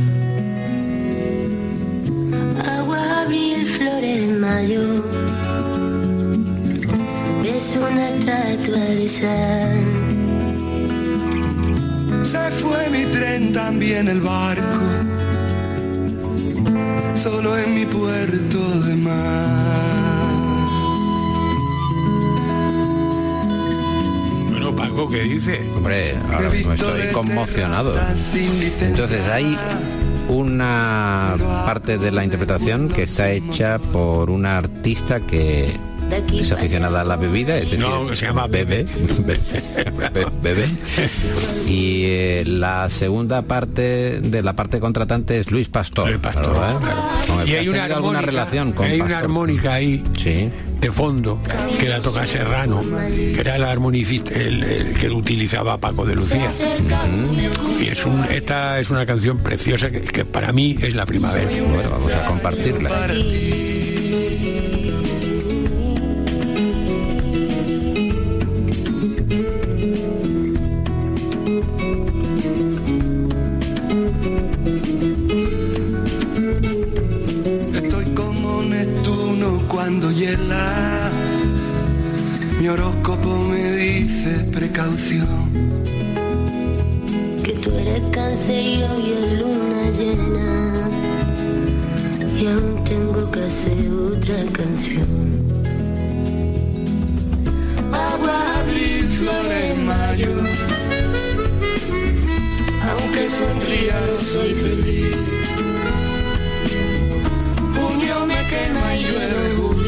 Agua, abril, flores de mayo, ves una estatua de sal. Se fue mi tren, también el barco, solo en mi puerto de mar. Bueno, Paco, ¿qué dice? Hombre, ahora mismo estoy conmocionado. Entonces hay una parte de la interpretación que está hecha por una artista que es aficionada a la bebida, es decir, no, se llama bebe, bebe, bebe. Y eh, la segunda parte de la parte contratante es Luis Pastor. Luis Pastor, claro, claro. Con el y que hay has una tenido armónica, alguna relación con hay Pastor. una armónica ahí, sí, de fondo, que la toca Serrano, que era el armonicista, el, el que utilizaba Paco de Lucía. Uh-huh. Y es un, esta es una canción preciosa que, que para mí es la primavera. Bueno, vamos a compartirla. Cuando hiela, mi horóscopo me dice precaución. Que tú eres cáncer y hoy es luna llena, y aún tengo que hacer otra canción. Agua, abril, flores, mayo, aunque sonría no soy feliz. Junio me quema y llueve julio,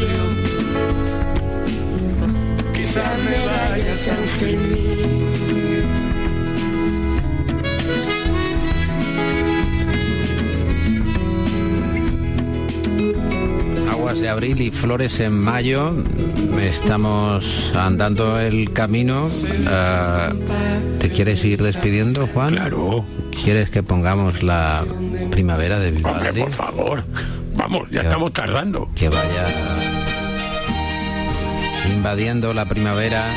quizás me vaya a San Fermín. Aguas de abril y flores en mayo. Estamos andando el camino. Uh, ¿Te quieres ir despidiendo, Juan? Claro. ¿Quieres que pongamos la primavera de Vivaldi? Hombre, por favor. Vamos, ya que, estamos tardando. Que vaya invadiendo la primavera,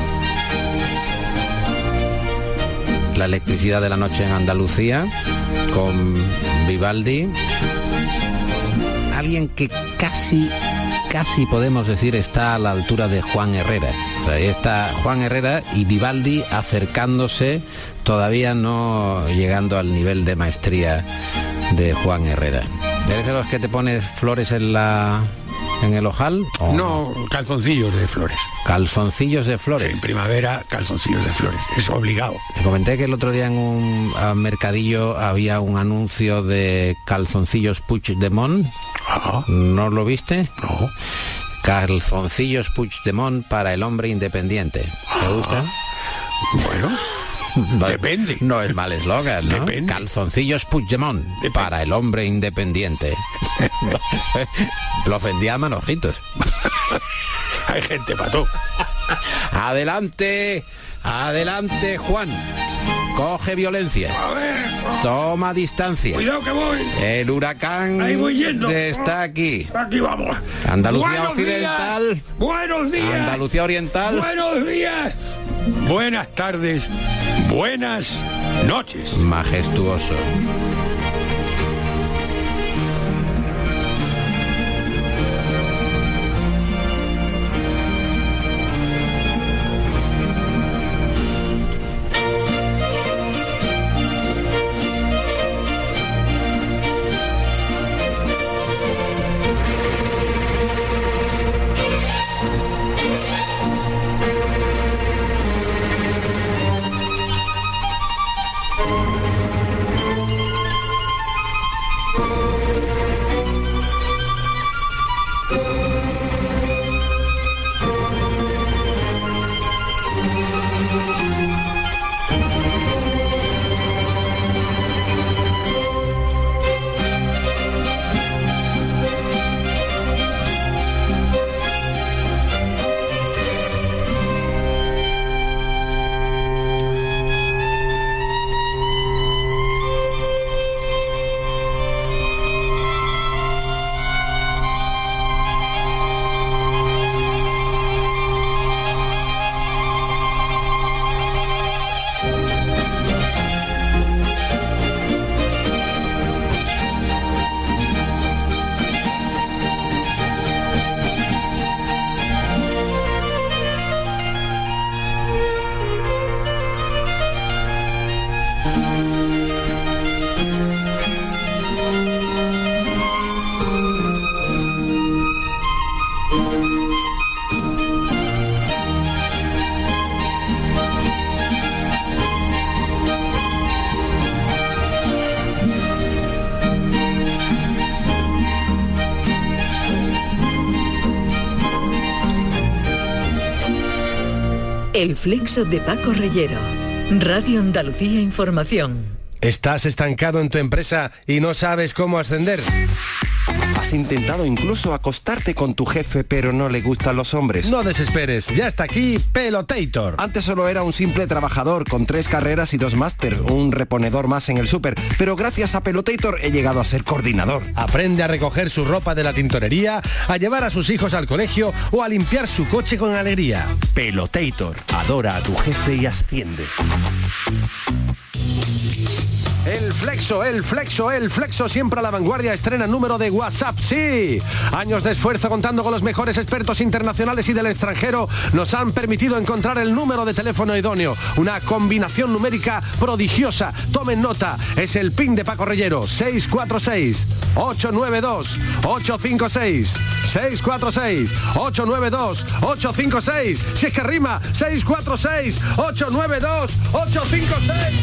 la electricidad de la noche en Andalucía, con Vivaldi. Alguien que casi, casi podemos decir está a la altura de Juan Herrera. O sea, ahí está Juan Herrera y Vivaldi acercándose, todavía no llegando al nivel de maestría de Juan Herrera. ¿Eres de los que te pones flores en la en el ojal? ¿O no, calzoncillos de flores. Calzoncillos de flores. Sí, en primavera, calzoncillos de flores. Es obligado. Te comenté que el otro día en un mercadillo había un anuncio de calzoncillos Puigdemont. Ajá. ¿No lo viste? No. Calzoncillos Puigdemont para el hombre independiente. ¿Te gusta? Bueno. No, depende. No es mal eslogan, ¿no? Depende. Calzoncillos Puigdemont Depende. Para el hombre independiente. Lo ofendía a manojitos. Hay gente pató. Adelante, adelante, Juan. Coge violencia. A ver. Toma distancia. Cuidado que voy. El huracán Ahí voy yendo. Está aquí. Aquí vamos. Andalucía Buenos Occidental. Días. Buenos días. Andalucía Oriental. Buenos días. Buenas tardes. Buenas noches. Majestuoso. El Flexo de Paco Reyero. Radio Andalucía Información. ¿Estás estancado en tu empresa y no sabes cómo ascender? ¿Has intentado incluso acostarte con tu jefe pero no le gustan los hombres? No desesperes, ya está aquí Pelotator. Antes solo era un simple trabajador con tres carreras y dos másters, un reponedor más en el súper, pero gracias a Pelotator he llegado a ser coordinador. Aprende a recoger su ropa de la tintorería, a llevar a sus hijos al colegio o a limpiar su coche con alegría. Pelotator, adora a tu jefe y asciende. El Flexo, el Flexo, el Flexo, siempre a la vanguardia, estrena número de WhatsApp, sí. Años de esfuerzo contando con los mejores expertos internacionales y del extranjero nos han permitido encontrar el número de teléfono idóneo. Una combinación numérica prodigiosa. Tomen nota, es el PIN de Paco Reyero, seis cuatro seis, ocho nueve dos, ocho cinco seis. seis cuatro seis, ocho nueve dos, ocho cinco seis. Si es que rima, seis cuatro seis, ocho nueve dos, ocho cinco seis.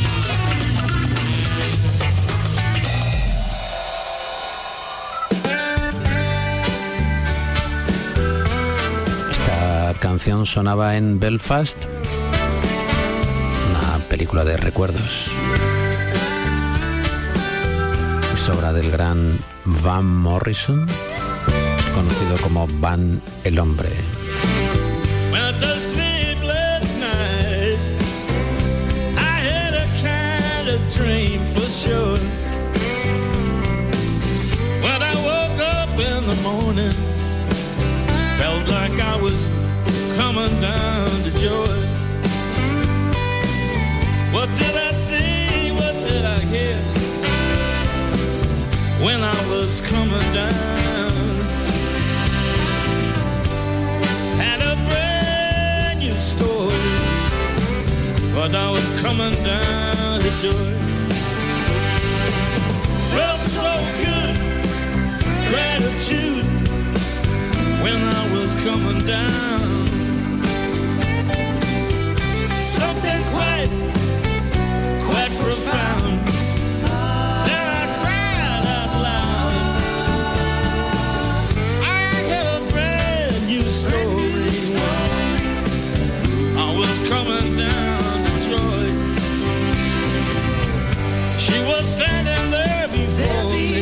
La canción sonaba en Belfast, una película de recuerdos. Es obra del gran Van Morrison, conocido como Van el Hombre. Coming down to joy. What did I see? What did I hear? When I was coming down, had a brand new story. But I was coming down to joy. Felt so good, gratitude. When I was coming down. Something quite, quite profound. Then I cried out loud. I had a brand new story. I was coming down to Troy. She was standing there before me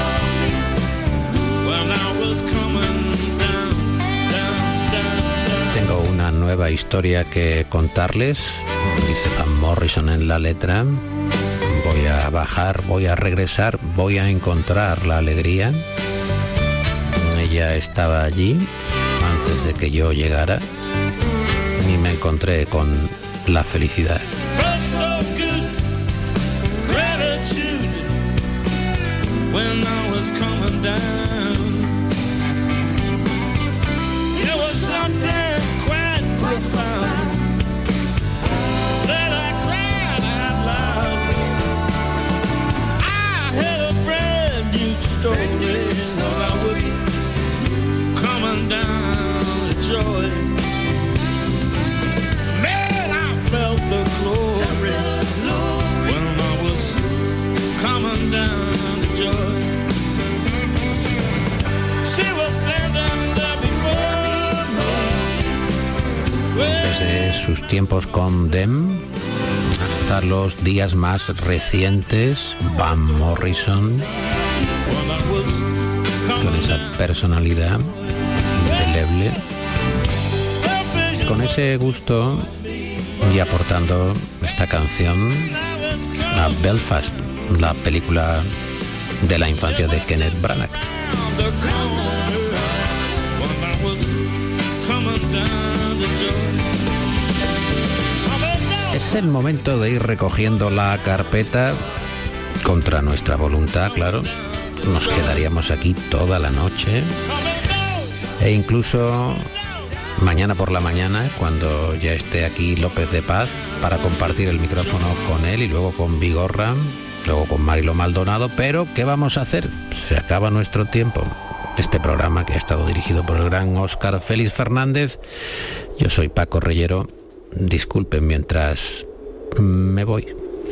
when I was coming down, down, down, down. Tengo una nueva historia que contarles, dice Van Morrison en la letra. Voy a bajar, voy a regresar, voy a encontrar la alegría. Ella estaba allí antes de que yo llegara y me encontré con la felicidad. Then I cried out loud. I had a brand new story. When I was coming down to joy. Man, I felt the glory when I was coming down to joy. She was standing there before me. Desde sus tiempos con Dem hasta los días más recientes, Van Morrison, con esa personalidad indeleble, con ese gusto y aportando esta canción a Belfast, la película de la infancia de Kenneth Branagh. Es el momento de ir recogiendo la carpeta contra nuestra voluntad, claro. Nos quedaríamos aquí toda la noche e incluso mañana por la mañana, cuando ya esté aquí López de Paz, para compartir el micrófono con él y luego con Vigorra, luego con Mariló Maldonado. Pero ¿qué vamos a hacer? Se acaba nuestro tiempo. Este programa que ha estado dirigido por el gran Óscar Félix Fernández. Yo soy Paco Reyero. Disculpen mientras me voy.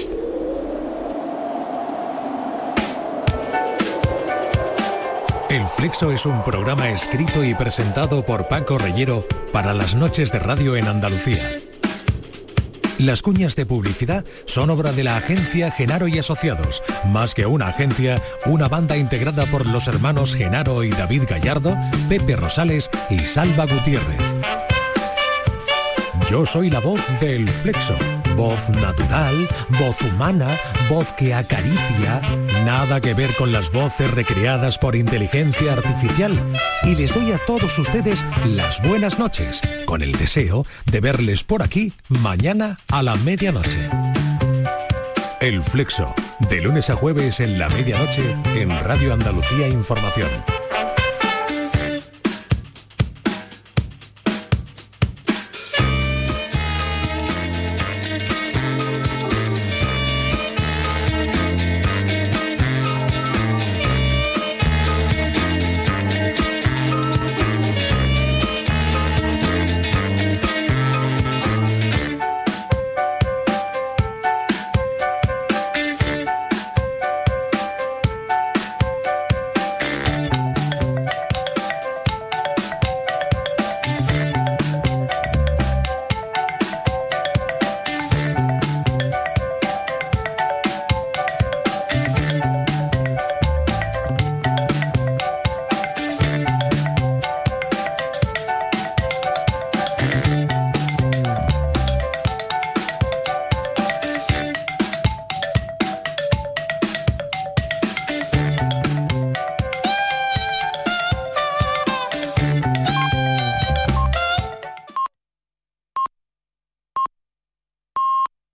El Flexo es un programa escrito y presentado por Paco Reyero para las noches de radio en Andalucía. Las cuñas de publicidad son obra de la agencia Genaro y Asociados. Más que una agencia, una banda integrada por los hermanos Genaro y David Gallardo, Pepe Rosales y Salva Gutiérrez. Yo soy la voz del Flexo. Voz natural, voz humana, voz que acaricia. Nada que ver con las voces recreadas por inteligencia artificial. Y les doy a todos ustedes las buenas noches, con el deseo de verles por aquí mañana a la medianoche. El Flexo, de lunes a jueves en la medianoche en Radio Andalucía Información.